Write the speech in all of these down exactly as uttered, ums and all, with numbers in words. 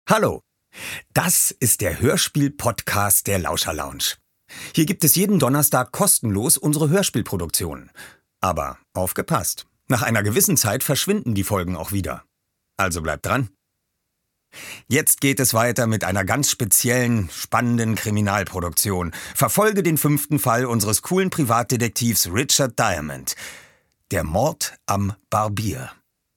Hallo, das ist der Hörspiel-Podcast der Lauscher Lounge. Hier gibt es jeden Donnerstag kostenlos unsere Hörspielproduktionen. Aber aufgepasst, nach einer gewissen Zeit verschwinden die Folgen auch wieder. Also bleibt dran. Jetzt geht es weiter mit einer ganz speziellen, spannenden Kriminalproduktion. Verfolge den fünften Fall unseres coolen Privatdetektivs Richard Diamond. Der Mord am Barbier.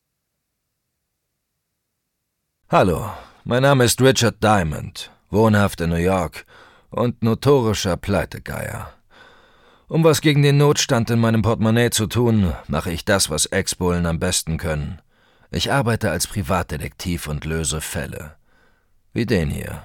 Hallo, mein Name ist Richard Diamond, wohnhaft in New York und notorischer Pleitegeier. Um was gegen den Notstand in meinem Portemonnaie zu tun, mache ich das, was Ex-Bullen am besten können. Ich arbeite als Privatdetektiv und löse Fälle. Wie den hier.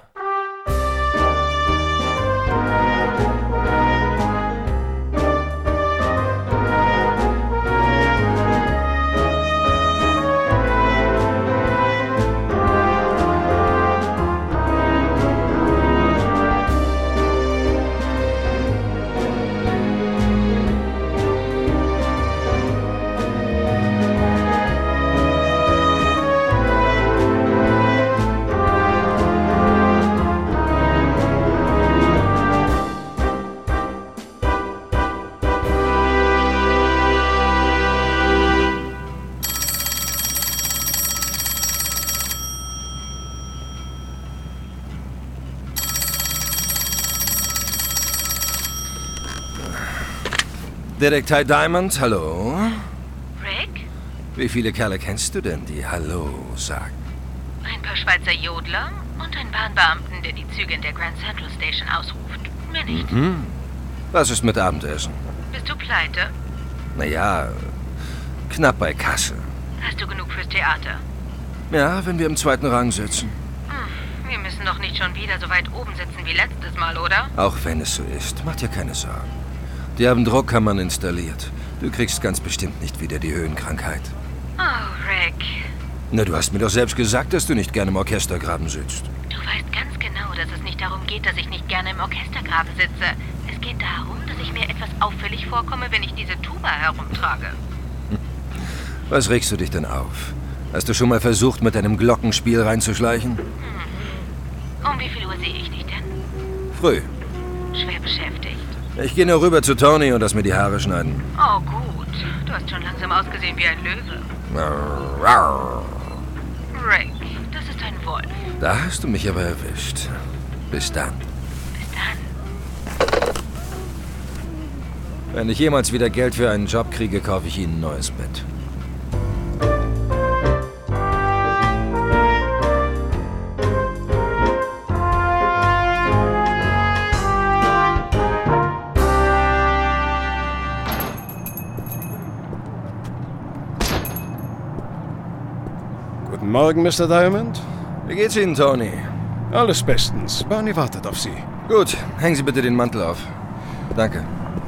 Detektiv Diamond, hallo? Rick? Wie viele Kerle kennst du denn, die Hallo sagen? Ein paar Schweizer Jodler und einen Bahnbeamten, der die Züge in der Grand Central Station ausruft. Mehr nicht. Mhm. Was ist mit Abendessen? Bist du pleite? Naja, knapp bei Kasse. Hast du genug fürs Theater? Ja, wenn wir im zweiten Rang sitzen. Hm, wir müssen doch nicht schon wieder so weit oben sitzen wie letztes Mal, oder? Auch wenn es so ist, mach dir keine Sorgen. Die haben Druckkammern installiert. Du kriegst ganz bestimmt nicht wieder die Höhenkrankheit. Oh, Rick. Na, du hast mir doch selbst gesagt, dass du nicht gerne im Orchestergraben sitzt. Du weißt ganz genau, dass es nicht darum geht, dass ich nicht gerne im Orchestergraben sitze. Es geht darum, dass ich mir etwas auffällig vorkomme, wenn ich diese Tuba herumtrage. Was regst du dich denn auf? Hast du schon mal versucht, mit deinem Glockenspiel reinzuschleichen? Hm. Um wie viel Uhr sehe ich dich denn? Früh. Schwer beschäftigt. Ich gehe nur rüber zu Tony und lass mir die Haare schneiden. Oh, gut. Du hast schon langsam ausgesehen wie ein Löwe. Rick, das ist ein Wolf. Da hast du mich aber erwischt. Bis dann. Bis dann. Wenn ich jemals wieder Geld für einen Job kriege, kaufe ich Ihnen ein neues Bett. Guten Morgen, Mister Diamond. Wie geht's Ihnen, Tony? Alles bestens. Barney wartet auf Sie. Gut, hängen Sie bitte den Mantel auf. Danke.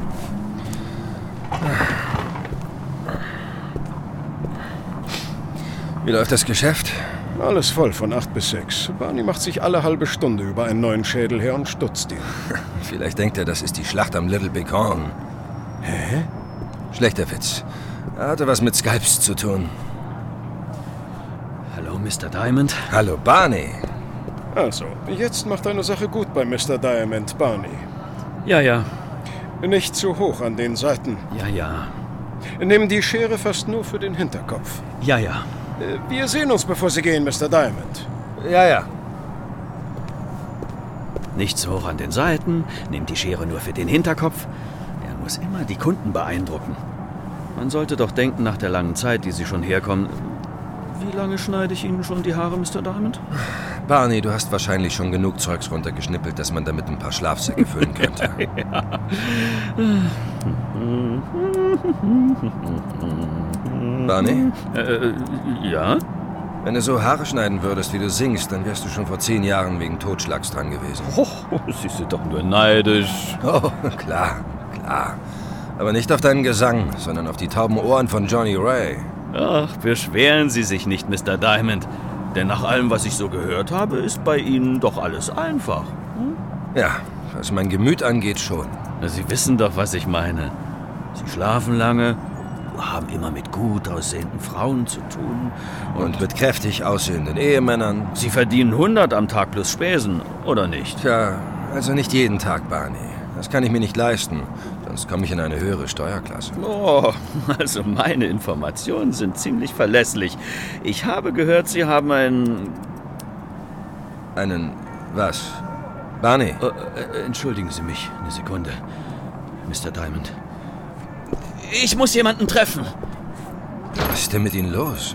Wie läuft das Geschäft? Alles voll von acht bis sechs. Barney macht sich alle halbe Stunde über einen neuen Schädel her und stutzt ihn. Vielleicht denkt er, das ist die Schlacht am Little Bighorn. Hä? Schlechter Witz. Er hatte was mit Scalps zu tun. Hallo, Mister Diamond. Hallo, Barney. Also, jetzt macht eine Sache gut bei Mister Diamond, Barney. Ja, ja. Nicht zu hoch an den Seiten. Ja, ja. Nimm die Schere fast nur für den Hinterkopf. Ja, ja. Wir sehen uns, bevor Sie gehen, Mister Diamond. Ja, ja. Nicht so hoch an den Seiten. Nimm die Schere nur für den Hinterkopf. Er muss immer die Kunden beeindrucken. Man sollte doch denken, nach der langen Zeit, die Sie schon herkommen... Wie lange schneide ich Ihnen schon die Haare, Mister Diamond? Barney, du hast wahrscheinlich schon genug Zeugs runtergeschnippelt, dass man damit ein paar Schlafsäcke füllen könnte. Ja. Barney? Äh, ja? Wenn du so Haare schneiden würdest, wie du singst, dann wärst du schon vor zehn Jahren wegen Totschlags dran gewesen. Oh, Sie sind doch nur neidisch. Oh, klar, klar. Aber nicht auf deinen Gesang, sondern auf die tauben Ohren von Johnny Ray. Ach, beschweren Sie sich nicht, Mister Diamond. Denn nach allem, was ich so gehört habe, ist bei Ihnen doch alles einfach. Hm? Ja, was mein Gemüt angeht, schon. Na, Sie wissen doch, was ich meine. Sie schlafen lange, haben immer mit gut aussehenden Frauen zu tun. Und, und mit kräftig aussehenden Ehemännern. Sie verdienen hundert am Tag plus Spesen, oder nicht? Tja, also nicht jeden Tag, Barney. Das kann ich mir nicht leisten, sonst komme ich in eine höhere Steuerklasse. Oh, also meine Informationen sind ziemlich verlässlich. Ich habe gehört, Sie haben einen... Einen... was? Barney? Äh, äh, entschuldigen Sie mich, eine Sekunde, Mister Diamond. Ich muss jemanden treffen. Was ist denn mit Ihnen los?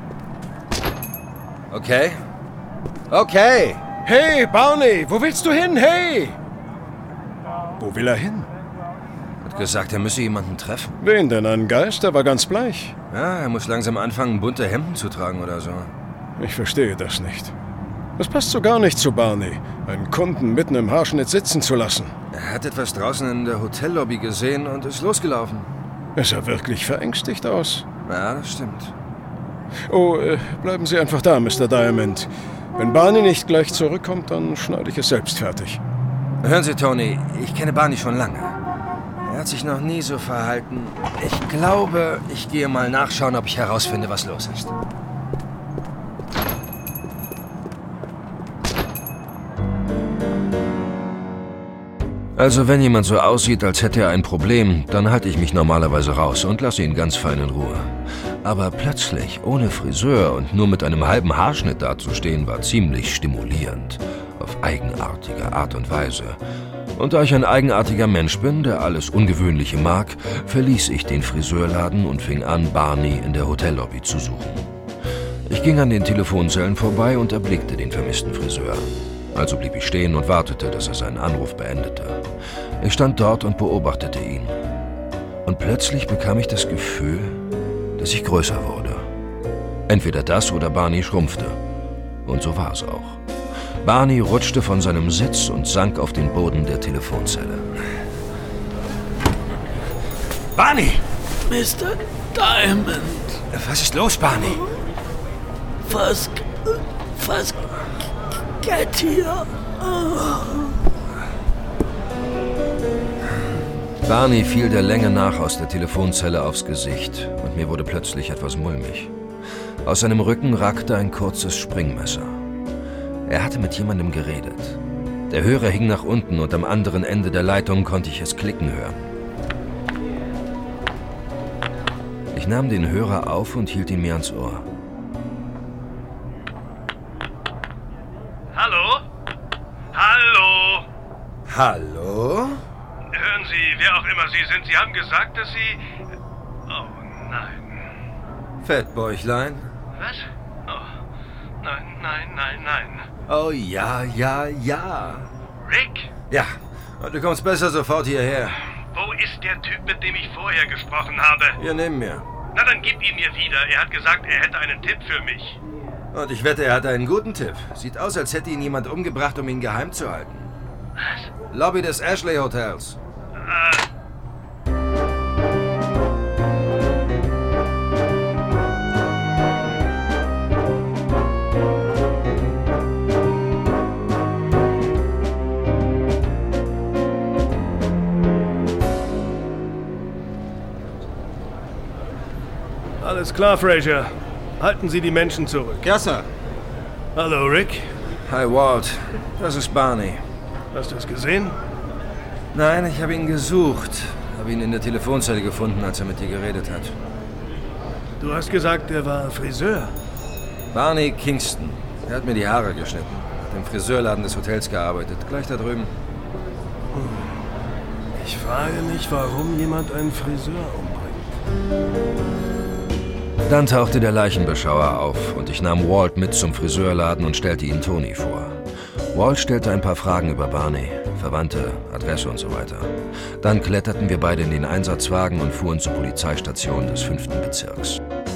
Okay. Okay. Hey, Barney, wo willst du hin? Hey! Wo will er hin? Hat gesagt, er müsse jemanden treffen. Wen denn? Einen Geist? Der war ganz bleich. Ja, er muss langsam anfangen, bunte Hemden zu tragen oder so. Ich verstehe das nicht. Das passt so gar nicht zu Barney, einen Kunden mitten im Haarschnitt sitzen zu lassen. Er hat etwas draußen in der Hotellobby gesehen und ist losgelaufen. Er sah wirklich verängstigt aus. Ja, das stimmt. Oh, äh, bleiben Sie einfach da, Mister Diamond. Wenn Barney nicht gleich zurückkommt, dann schneide ich es selbst fertig. Hören Sie, Tony, ich kenne Barney schon lange. Er hat sich noch nie so verhalten. Ich glaube, ich gehe mal nachschauen, ob ich herausfinde, was los ist. Also wenn jemand so aussieht, als hätte er ein Problem, dann halte ich mich normalerweise raus und lasse ihn ganz fein in Ruhe. Aber plötzlich, ohne Friseur und nur mit einem halben Haarschnitt dazustehen, war ziemlich stimulierend. Auf eigenartige Art und Weise. Und da ich ein eigenartiger Mensch bin, der alles Ungewöhnliche mag, verließ ich den Friseurladen und fing an, Barney in der Hotellobby zu suchen. Ich ging an den Telefonzellen vorbei und erblickte den vermissten Friseur. Also blieb ich stehen und wartete, dass er seinen Anruf beendete. Ich stand dort und beobachtete ihn. Und plötzlich bekam ich das Gefühl, dass ich größer wurde. Entweder das oder Barney schrumpfte. Und so war es auch. Barney rutschte von seinem Sitz und sank auf den Boden der Telefonzelle. Barney! Mister Diamond! Was ist los, Barney? Was... was... geht hier? Oh. Barney fiel der Länge nach aus der Telefonzelle aufs Gesicht und mir wurde plötzlich etwas mulmig. Aus seinem Rücken ragte ein kurzes Springmesser. Er hatte mit jemandem geredet. Der Hörer hing nach unten und am anderen Ende der Leitung konnte ich es klicken hören. Ich nahm den Hörer auf und hielt ihn mir ans Ohr. Hallo? Hallo? Hallo? Hören Sie, wer auch immer Sie sind, Sie haben gesagt, dass Sie... Oh, nein. Fettbäuchlein? Was? Oh, nein, nein, nein, nein. Oh ja, ja, ja. Rick? Ja, und du kommst besser sofort hierher. Wo ist der Typ, mit dem ich vorher gesprochen habe? Hier neben mir. Na, dann gib ihn mir wieder. Er hat gesagt, er hätte einen Tipp für mich. Und ich wette, er hat einen guten Tipp. Sieht aus, als hätte ihn jemand umgebracht, um ihn geheim zu halten. Was? Lobby des Ashley Hotels. Äh... Alles klar, Fraser. Halten Sie die Menschen zurück. Ja, Sir. Hallo, Rick. Hi, Walt. Das ist Barney. Hast du es gesehen? Nein, ich habe ihn gesucht. Habe ihn in der Telefonzelle gefunden, als er mit dir geredet hat. Du hast gesagt, er war Friseur. Barney Kingston. Er hat mir die Haare geschnitten. Hat im Friseurladen des Hotels gearbeitet. Gleich da drüben. Ich frage mich, warum jemand einen Friseur umbringt. Dann tauchte der Leichenbeschauer auf und ich nahm Walt mit zum Friseurladen und stellte ihn Tony vor. Walt stellte ein paar Fragen über Barney, Verwandte, Adresse und so weiter. Dann kletterten wir beide in den Einsatzwagen und fuhren zur Polizeistation des fünften Bezirks.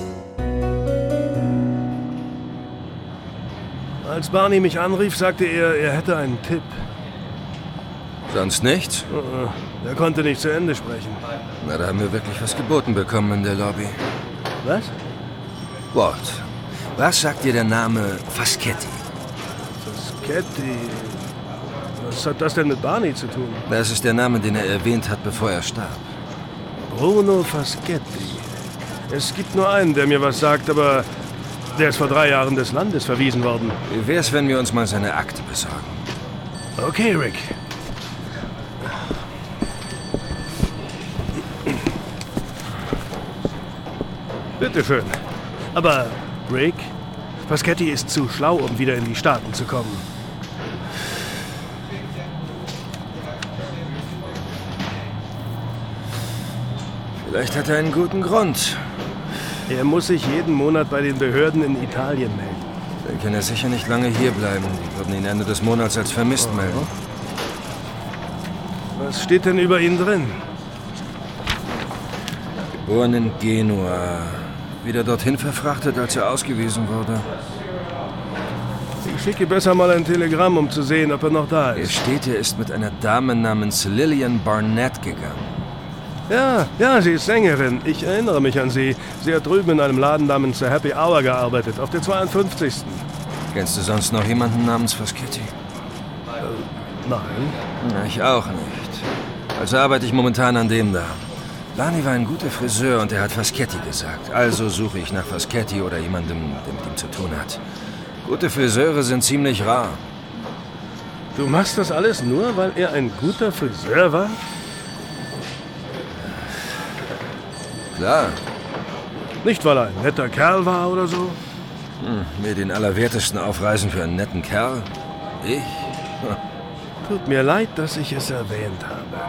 Als Barney mich anrief, sagte er, er hätte einen Tipp. Sonst nichts? Uh-uh. Er konnte nicht zu Ende sprechen. Na, da haben wir wirklich was geboten bekommen in der Lobby. Was? Walt, was sagt dir der Name Faschetti? Faschetti? Was hat das denn mit Barney zu tun? Das ist der Name, den er erwähnt hat, bevor er starb. Bruno Faschetti. Es gibt nur einen, der mir was sagt, aber der ist vor drei Jahren des Landes verwiesen worden. Wie wär's, wenn wir uns mal seine Akte besorgen? Okay, Rick. Bitteschön. Aber, Rick, Faschetti ist zu schlau, um wieder in die Staaten zu kommen. Vielleicht hat er einen guten Grund. Er muss sich jeden Monat bei den Behörden in Italien melden. Dann kann er sicher nicht lange hierbleiben. Die würden ihn Ende des Monats als vermisst oh. melden. Was steht denn über ihn drin? Geboren in Genua. Wieder dorthin verfrachtet, als er ausgewiesen wurde. Ich schicke besser mal ein Telegramm, um zu sehen, ob er noch da ist. Es steht, er ist mit einer Dame namens Lillian Barnett gegangen. Ja, ja, sie ist Sängerin. Ich erinnere mich an sie. Sie hat drüben in einem Laden namens The Happy Hour gearbeitet, auf der zweiundfünfzigsten Kennst du sonst noch jemanden namens Faschetti? Äh, nein. Na, ich auch nicht. Also arbeite ich momentan an dem da. Lani war ein guter Friseur und er hat Faschetti gesagt. Also suche ich nach Faschetti oder jemandem, der mit ihm zu tun hat. Gute Friseure sind ziemlich rar. Du machst das alles nur, weil er ein guter Friseur war? Klar. Nicht, weil er ein netter Kerl war oder so? Hm, mir den Allerwertesten aufreißen für einen netten Kerl? Ich? Hm. Tut mir leid, dass ich es erwähnt habe.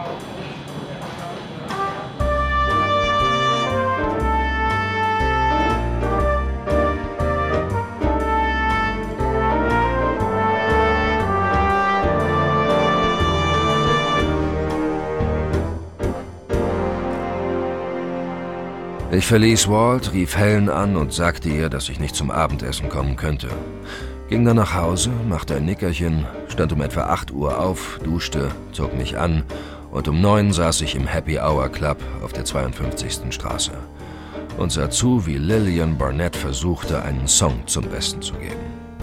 Ich verließ Walt, rief Helen an und sagte ihr, dass ich nicht zum Abendessen kommen könnte. Ging dann nach Hause, machte ein Nickerchen, stand um etwa acht Uhr auf, duschte, zog mich an und um neun saß ich im Happy Hour Club auf der zweiundfünfzigsten Straße und sah zu, wie Lillian Barnett versuchte, einen Song zum Besten zu geben.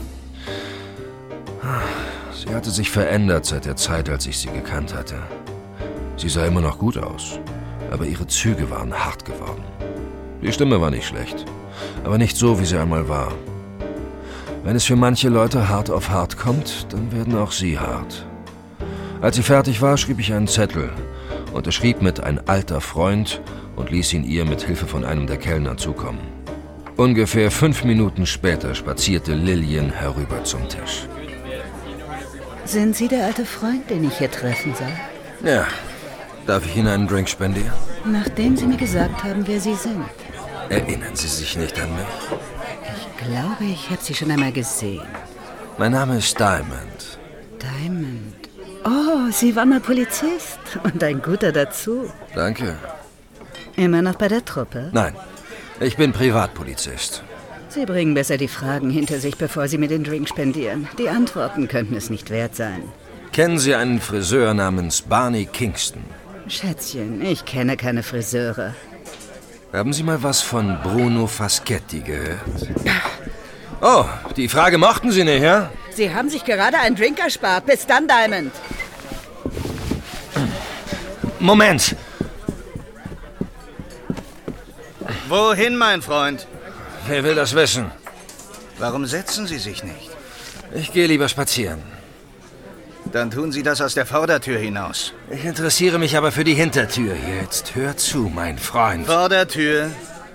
Sie hatte sich verändert seit der Zeit, als ich sie gekannt hatte. Sie sah immer noch gut aus, aber ihre Züge waren hart geworden. Die Stimme war nicht schlecht, aber nicht so, wie sie einmal war. Wenn es für manche Leute hart auf hart kommt, dann werden auch sie hart. Als sie fertig war, schrieb ich einen Zettel, unterschrieb mit „ein alter Freund“ und ließ ihn ihr mit Hilfe von einem der Kellner zukommen. Ungefähr fünf Minuten später spazierte Lillian herüber zum Tisch. Sind Sie der alte Freund, den ich hier treffen soll? Ja. Darf ich Ihnen einen Drink spendieren? Nachdem Sie mir gesagt haben, wer Sie sind. Erinnern Sie sich nicht an mich? Ich glaube, ich habe Sie schon einmal gesehen. Mein Name ist Diamond. Diamond. Oh, Sie waren mal Polizist und ein guter dazu. Danke. Immer noch bei der Truppe? Nein, ich bin Privatpolizist. Sie bringen besser die Fragen hinter sich, bevor Sie mir den Drink spendieren. Die Antworten könnten es nicht wert sein. Kennen Sie einen Friseur namens Barney Kingston? Schätzchen, ich kenne keine Friseure. Haben Sie mal was von Bruno Faschetti gehört? Oh, die Frage mochten Sie nicht, ja? Sie haben sich gerade einen Drink erspart. Bis dann, Diamond. Moment. Wohin, mein Freund? Wer will das wissen? Warum setzen Sie sich nicht? Ich gehe lieber spazieren. Dann tun Sie das aus der Vordertür hinaus. Ich interessiere mich aber für die Hintertür. Jetzt hör zu, mein Freund. Vordertür?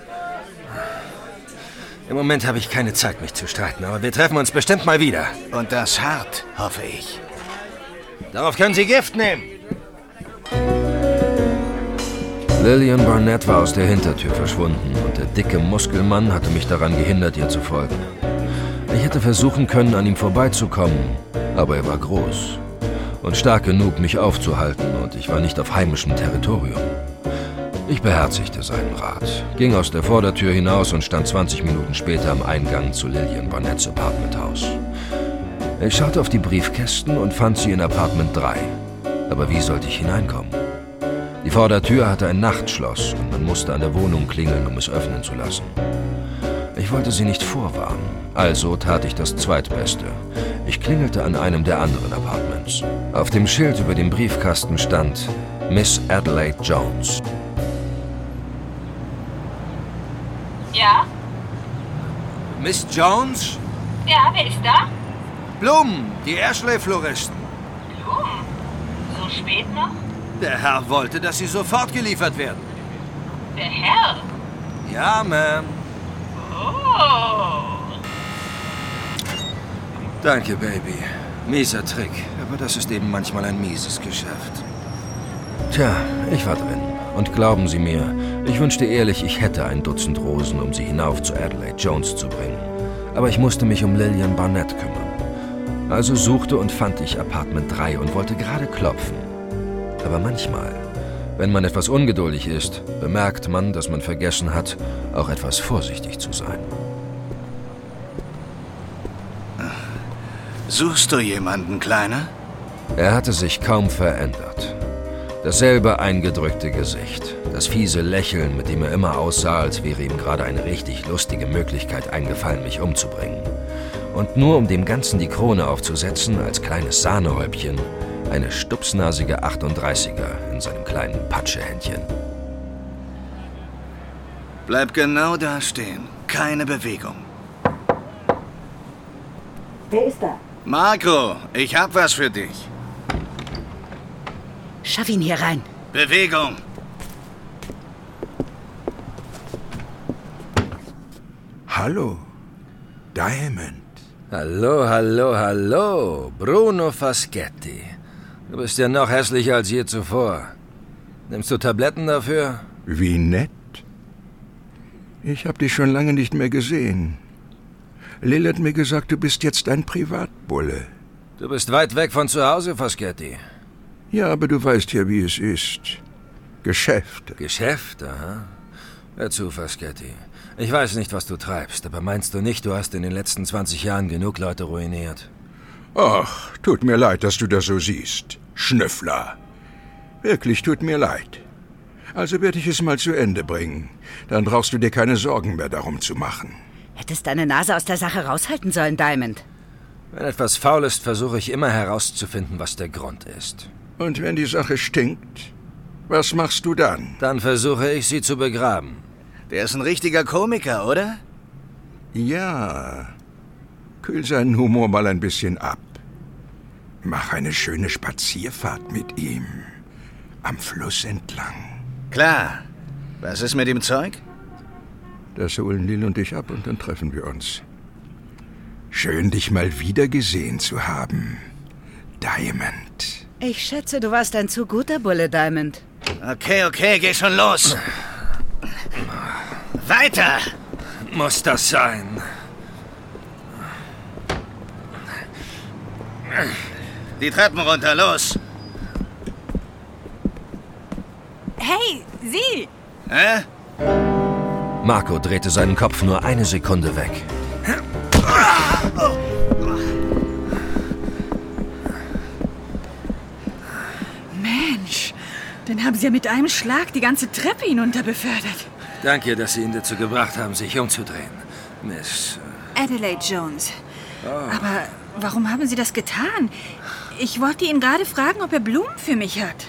Im Moment habe ich keine Zeit, mich zu streiten, aber wir treffen uns bestimmt mal wieder. Und das hart, hoffe ich. Darauf können Sie Gift nehmen. Lillian Barnett war aus der Hintertür verschwunden und der dicke Muskelmann hatte mich daran gehindert, ihr zu folgen. Ich hätte versuchen können, an ihm vorbeizukommen, aber er war groß und stark genug, mich aufzuhalten, und ich war nicht auf heimischem Territorium. Ich beherzigte seinen Rat, ging aus der Vordertür hinaus und stand zwanzig Minuten später am Eingang zu Lillian Barnetts Apartmenthaus. Ich schaute auf die Briefkästen und fand sie in Apartment drei. Aber wie sollte ich hineinkommen? Die Vordertür hatte ein Nachtschloss und man musste an der Wohnung klingeln, um es öffnen zu lassen. Ich wollte sie nicht vorwarnen, also tat ich das Zweitbeste. Ich klingelte an einem der anderen Apartments. Auf dem Schild über dem Briefkasten stand Miss Adelaide Jones. Ja? Miss Jones? Ja, wer ist da? Blum, die Ashley-Floristen. Blum? So spät noch? Der Herr wollte, dass sie sofort geliefert werden. Der Herr? Ja, Ma'am. Oh. Danke, Baby. Mieser Trick, aber das ist eben manchmal ein mieses Geschäft. Tja, ich war drin. Und glauben Sie mir, ich wünschte ehrlich, ich hätte ein Dutzend Rosen, um sie hinauf zu Adelaide Jones zu bringen. Aber ich musste mich um Lillian Barnett kümmern. Also suchte und fand ich Apartment drei und wollte gerade klopfen. Aber manchmal, wenn man etwas ungeduldig ist, bemerkt man, dass man vergessen hat, auch etwas vorsichtig zu sein. Suchst du jemanden, Kleiner? Er hatte sich kaum verändert. Dasselbe eingedrückte Gesicht, das fiese Lächeln, mit dem er immer aussah, als wäre ihm gerade eine richtig lustige Möglichkeit eingefallen, mich umzubringen. Und nur um dem Ganzen die Krone aufzusetzen, als kleines Sahnehäubchen, eine stupsnasige achtunddreißiger in seinem kleinen Patschehändchen. Bleib genau da stehen. Keine Bewegung. Wer ist da? Marco, ich hab was für dich. Schaff ihn hier rein. Bewegung. Hallo, Diamond. Hallo, hallo, hallo, Bruno Faschetti. Du bist ja noch hässlicher als je zuvor. Nimmst du Tabletten dafür? Wie nett. Ich hab dich schon lange nicht mehr gesehen. Lil hat mir gesagt, du bist jetzt ein Privatbulle. Du bist weit weg von zu Hause, Faschetti. Ja, aber du weißt ja, wie es ist. Geschäfte. Geschäfte, aha. Hör zu, Faschetti. Ich weiß nicht, was du treibst, aber meinst du nicht, du hast in den letzten zwanzig Jahren genug Leute ruiniert? Ach, tut mir leid, dass du das so siehst. Schnüffler. Wirklich, tut mir leid. Also werde ich es mal zu Ende bringen. Dann brauchst du dir keine Sorgen mehr darum zu machen. Hättest deine Nase aus der Sache raushalten sollen, Diamond. Wenn etwas faul ist, versuche ich immer herauszufinden, was der Grund ist. Und wenn die Sache stinkt, was machst du dann? Dann versuche ich, sie zu begraben. Der ist ein richtiger Komiker, oder? Ja. Kühl seinen Humor mal ein bisschen ab. Mach eine schöne Spazierfahrt mit ihm. Am Fluss entlang. Klar. Was ist mit dem Zeug? Das holen Lil und ich ab und dann treffen wir uns. Schön, dich mal wieder gesehen zu haben, Diamond. Ich schätze, du warst ein zu guter Bulle, Diamond. Okay, okay, geh schon los. Weiter! Muss das sein? Die Treppen runter, los! Hey, Sie! Hä? Marco drehte seinen Kopf nur eine Sekunde weg. Mensch, den haben Sie ja mit einem Schlag die ganze Treppe hinunter befördert. Danke, dass Sie ihn dazu gebracht haben, sich umzudrehen, Miss... Adelaide Jones. Oh. Aber warum haben Sie das getan? Ich wollte ihn gerade fragen, ob er Blumen für mich hat.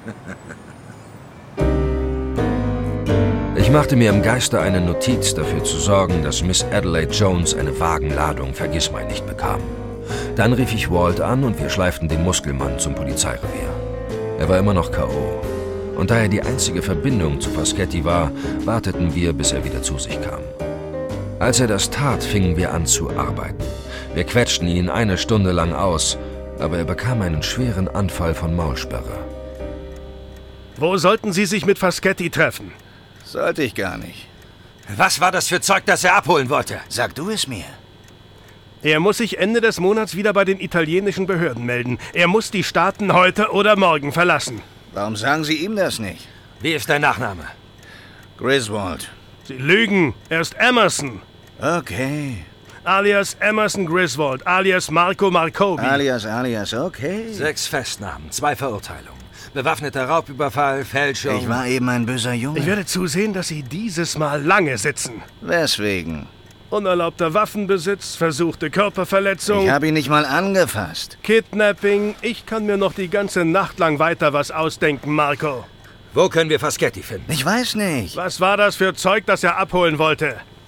Ich machte mir im Geiste eine Notiz, dafür zu sorgen, dass Miss Adelaide Jones eine Wagenladung Vergissmeinnicht bekam. Dann rief ich Walt an und wir schleiften den Muskelmann zum Polizeirevier. Er war immer noch K O Und da er die einzige Verbindung zu Faschetti war, warteten wir, bis er wieder zu sich kam. Als er das tat, fingen wir an zu arbeiten. Wir quetschten ihn eine Stunde lang aus, aber er bekam einen schweren Anfall von Maulsperre. Wo sollten Sie sich mit Faschetti treffen? Sollte ich gar nicht. Was war das für Zeug, das er abholen wollte? Sag du es mir. Er muss sich Ende des Monats wieder bei den italienischen Behörden melden. Er muss die Staaten heute oder morgen verlassen. Warum sagen Sie ihm das nicht? Wie ist dein Nachname? Griswold. Sie lügen. Er ist Emerson. Okay. Alias Emerson Griswold, alias Marco Marcobi. Alias, alias, okay. Sechs Festnahmen, zwei Verurteilungen. Bewaffneter Raubüberfall, Fälschung... Ich war eben ein böser Junge. Ich werde zusehen, dass Sie dieses Mal lange sitzen. Weswegen? Unerlaubter Waffenbesitz, versuchte Körperverletzung... Ich habe ihn nicht mal angefasst. Kidnapping. Ich kann mir noch die ganze Nacht lang weiter was ausdenken, Marco. Wo können wir Faschetti finden? Ich weiß nicht. Was war das für Zeug, das er abholen wollte?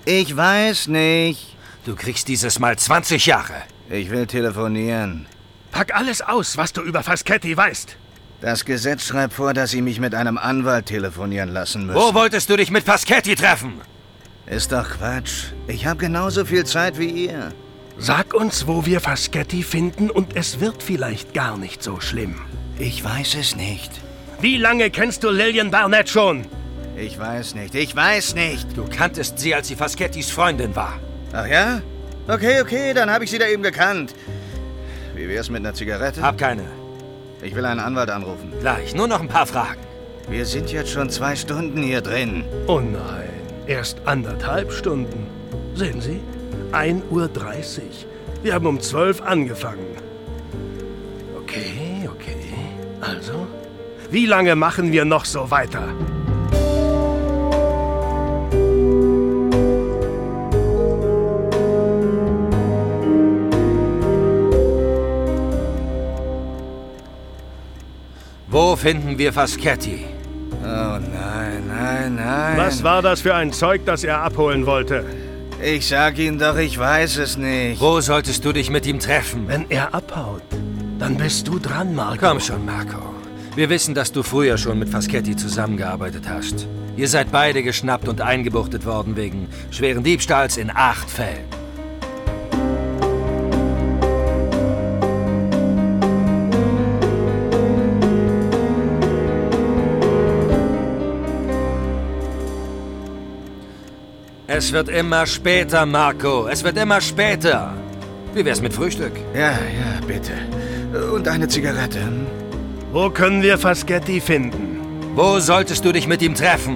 Ich weiß nicht. Du kriegst dieses Mal zwanzig Jahre. Ich will telefonieren. Pack alles aus, was du über Faschetti weißt. Das Gesetz schreibt vor, dass Sie mich mit einem Anwalt telefonieren lassen müssen. Wo wolltest du dich mit Faschetti treffen? Ist doch Quatsch. Ich habe genauso viel Zeit wie ihr. Sag uns, wo wir Faschetti finden und es wird vielleicht gar nicht so schlimm. Ich weiß es nicht. Wie lange kennst du Lillian Barnett schon? Ich weiß nicht, ich weiß nicht. Du kanntest sie, als sie Faschettis Freundin war. Ach ja? Okay, okay, dann habe ich sie da eben gekannt. Wie wär's mit einer Zigarette? Hab keine. Ich will einen Anwalt anrufen. Gleich, nur noch ein paar Fragen. Wir sind jetzt schon zwei Stunden hier drin. Oh nein, erst anderthalb Stunden. Sehen Sie? ein Uhr dreißig. Wir haben um zwölf angefangen. Okay, okay. Also, wie lange machen wir noch so weiter? Wo finden wir Faschetti? Oh nein, nein, nein. Was war das für ein Zeug, das er abholen wollte? Ich sag Ihnen doch, ich weiß es nicht. Wo solltest du dich mit ihm treffen? Wenn er abhaut, dann bist du dran, Marco. Komm schon, Marco. Wir wissen, dass du früher schon mit Faschetti zusammengearbeitet hast. Ihr seid beide geschnappt und eingebuchtet worden wegen schweren Diebstahls in acht Fällen. Es wird immer später, Marco. Es wird immer später. Wie wär's mit Frühstück? Ja, ja, bitte. Und eine Zigarette. Wo können wir Faschetti finden? Wo solltest du dich mit ihm treffen?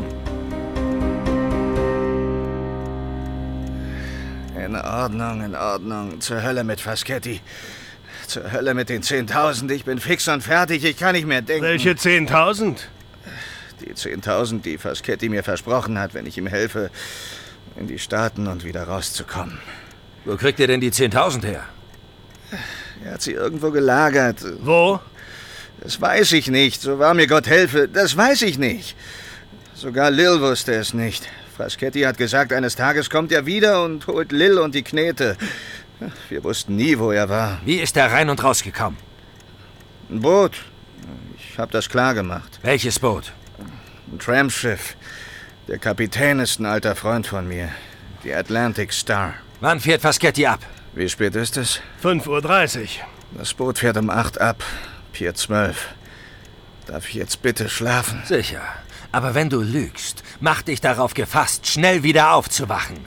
In Ordnung, in Ordnung. Zur Hölle mit Faschetti. Zur Hölle mit den zehntausend. Ich bin fix und fertig. Ich kann nicht mehr denken. Welche zehntausend? Die zehntausend, die Faschetti mir versprochen hat, wenn ich ihm helfe, in die Staaten und wieder rauszukommen. Wo kriegt ihr denn die zehntausend her? Er hat sie irgendwo gelagert. Wo? Das weiß ich nicht. So wahr mir Gott helfe, das weiß ich nicht. Sogar Lil wusste es nicht. Faschetti hat gesagt, eines Tages kommt er wieder und holt Lil und die Knete. Wir wussten nie, wo er war. Wie ist er rein und rausgekommen? Ein Boot. Ich habe das klar gemacht. Welches Boot? Ein Tramschiff. Der Kapitän ist ein alter Freund von mir. Die Atlantic Star. Wann fährt Faschetti ab? Wie spät ist es? fünf Uhr dreißig. Das Boot fährt um acht ab. Pier zwölf. Darf ich jetzt bitte schlafen? Sicher. Aber wenn du lügst, mach dich darauf gefasst, schnell wieder aufzuwachen.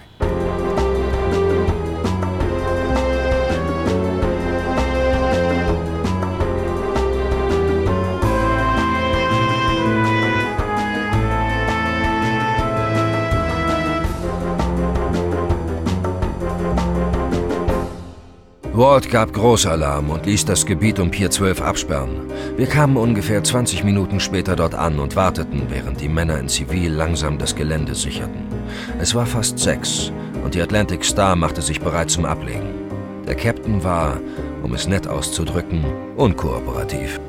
Walt gab Großalarm und ließ das Gebiet um Pier zwölf absperren. Wir kamen ungefähr zwanzig Minuten später dort an und warteten, während die Männer in Zivil langsam das Gelände sicherten. Es war fast sechs und die Atlantic Star machte sich bereit zum Ablegen. Der Captain war, um es nett auszudrücken, unkooperativ.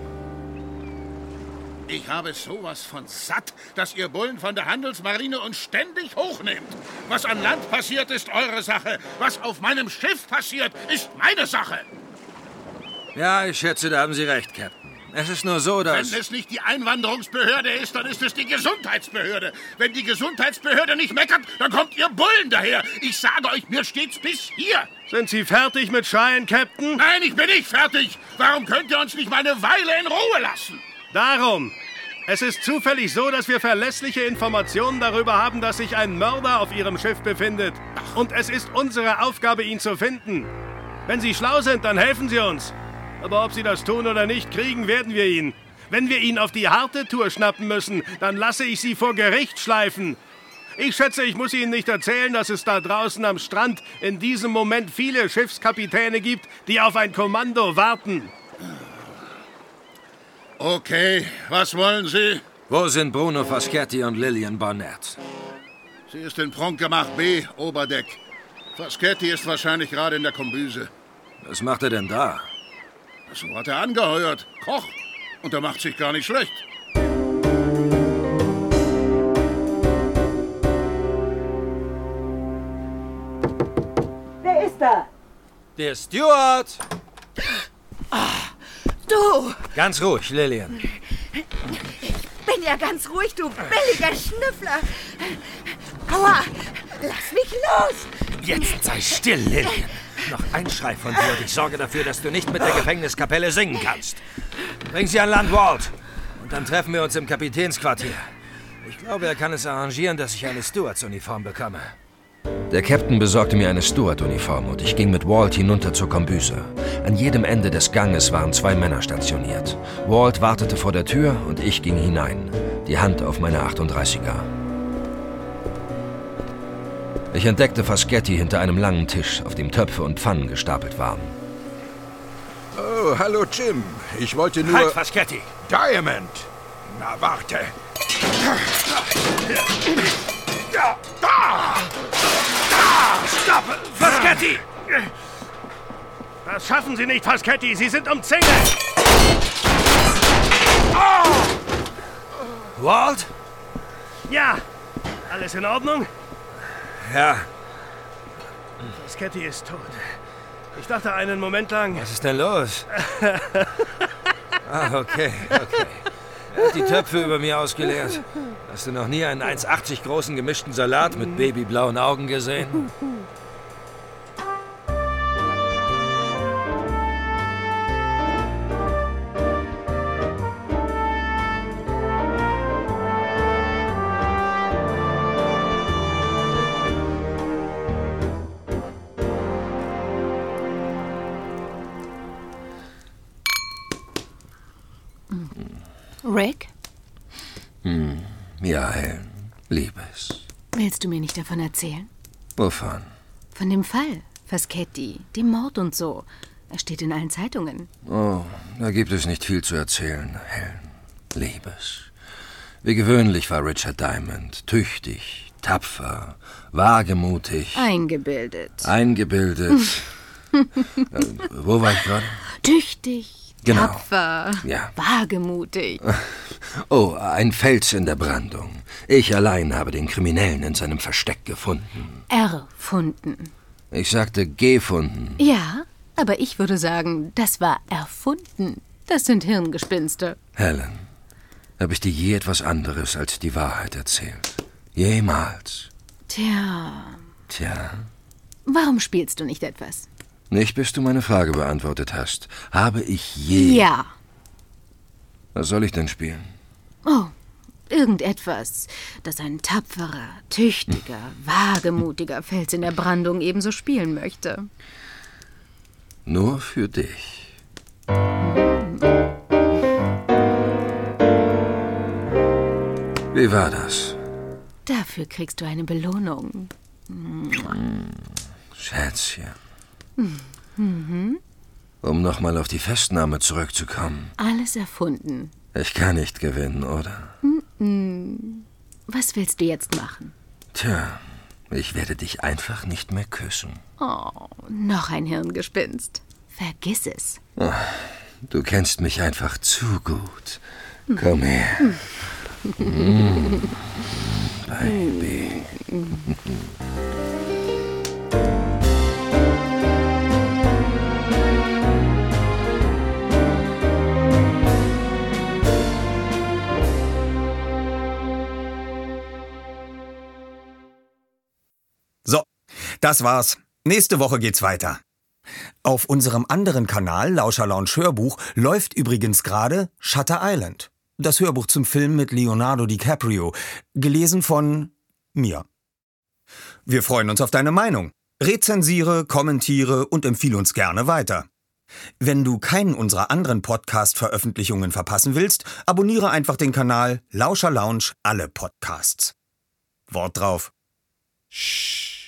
Ich habe sowas von satt, dass ihr Bullen von der Handelsmarine uns ständig hochnehmt. Was an Land passiert, ist eure Sache. Was auf meinem Schiff passiert, ist meine Sache. Ja, ich schätze, da haben Sie recht, Captain. Es ist nur so, dass... Wenn es nicht die Einwanderungsbehörde ist, dann ist es die Gesundheitsbehörde. Wenn die Gesundheitsbehörde nicht meckert, dann kommt ihr Bullen daher. Ich sage euch, mir steht's bis hier. Sind Sie fertig mit Schreien, Captain? Nein, ich bin nicht fertig. Warum könnt ihr uns nicht mal eine Weile in Ruhe lassen? Darum. Es ist zufällig so, dass wir verlässliche Informationen darüber haben, dass sich ein Mörder auf Ihrem Schiff befindet. Und es ist unsere Aufgabe, ihn zu finden. Wenn Sie schlau sind, dann helfen Sie uns. Aber ob Sie das tun oder nicht, kriegen werden wir ihn. Wenn wir ihn auf die harte Tour schnappen müssen, dann lasse ich Sie vor Gericht schleifen. Ich schätze, ich muss Ihnen nicht erzählen, dass es da draußen am Strand in diesem Moment viele Schiffskapitäne gibt, die auf ein Kommando warten. Okay, was wollen Sie? Wo sind Bruno Faschetti und Lillian Barnett? Sie ist in Prunkgemach B, Oberdeck. Faschetti ist wahrscheinlich gerade in der Kombüse. Was macht er denn da? So hat er angeheuert. Koch. Und er macht sich gar nicht schlecht. da? Der Steward! Du! Ganz ruhig, Lillian. Ich bin ja ganz ruhig, du billiger Schnüffler. Aua! Lass mich los! Jetzt sei still, Lillian. Noch ein Schrei von dir und ich sorge dafür, dass du nicht mit der Gefängniskapelle singen kannst. Bring sie an Land, Walt. Und dann treffen wir uns im Kapitänsquartier. Ich glaube, er kann es arrangieren, dass ich eine Stewards-Uniform bekomme. Der Captain besorgte mir eine Steward-Uniform und ich ging mit Walt hinunter zur Kombüse. An jedem Ende des Ganges waren zwei Männer stationiert. Walt wartete vor der Tür und ich ging hinein, die Hand auf meine achtunddreißiger. Ich entdeckte Faschetti hinter einem langen Tisch, auf dem Töpfe und Pfannen gestapelt waren. Oh, hallo Jim. Ich wollte nur... Halt, Faschetti! Diamond! Na, warte. Da! Da! Stopp! Faschetti! Das schaffen Sie nicht, Faschetti! Sie sind umzingelt! Oh! Walt? Ja! Alles in Ordnung? Ja. Faschetti ist tot. Ich dachte einen Moment lang... Was ist denn los? Ah, okay, okay. Er hat die Töpfe über mir ausgeleert. Hast du noch nie einen eins achtzig großen gemischten Salat mit babyblauen Augen gesehen? Rick? Hm. Ja, Helen. Liebes. Willst du mir nicht davon erzählen? Wovon? Von dem Fall. Faschetti, dem Mord und so. Er steht in allen Zeitungen. Oh, da gibt es nicht viel zu erzählen, Helen. Liebes. Wie gewöhnlich war Richard Diamond. Tüchtig, tapfer, wagemutig. Eingebildet. Eingebildet. äh, wo war ich gerade? Tüchtig. Genau. Tapfer, ja. Wagemutig. Oh, ein Fels in der Brandung. Ich allein habe den Kriminellen in seinem Versteck gefunden. Erfunden. Ich sagte gefunden. Ja, aber ich würde sagen, das war erfunden. Das sind Hirngespinste. Helen, habe ich dir je etwas anderes als die Wahrheit erzählt? Jemals? Tja. Tja. Warum spielst du nicht etwas? Nicht, bis du meine Frage beantwortet hast. Habe ich je... Ja. Was soll ich denn spielen? Oh, irgendetwas, das ein tapferer, tüchtiger, wagemutiger Fels in der Brandung ebenso spielen möchte. Nur für dich. Wie war das? Dafür kriegst du eine Belohnung. Schätzchen. Mhm. Um nochmal auf die Festnahme zurückzukommen. Alles erfunden. Ich kann nicht gewinnen, oder? Mhm. Was willst du jetzt machen? Tja, ich werde dich einfach nicht mehr küssen. Oh, noch ein Hirngespinst. Vergiss es. Oh, du kennst mich einfach zu gut. Komm her. Mm. Baby. So, das war's. Nächste Woche geht's weiter. Auf unserem anderen Kanal, Lauscher Lounge Hörbuch, läuft übrigens gerade Shutter Island. Das Hörbuch zum Film mit Leonardo DiCaprio, gelesen von mir. Wir freuen uns auf deine Meinung. Rezensiere, kommentiere und empfehle uns gerne weiter. Wenn du keinen unserer anderen Podcast-Veröffentlichungen verpassen willst, abonniere einfach den Kanal Lauscher Lounge alle Podcasts. Wort drauf. Shh.